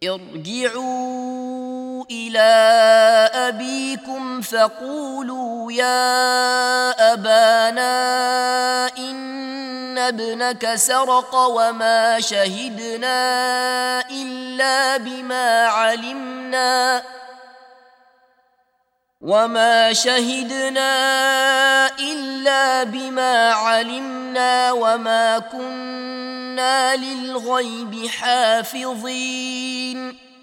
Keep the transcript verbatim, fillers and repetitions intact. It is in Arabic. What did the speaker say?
ارجعوا إلى أبيكم فقولوا يا أبانا إن ابنك سرق وما شهدنا إلا بما علمنا وما شهدنا إلا بما علمنا وما كنا للغيب حافظين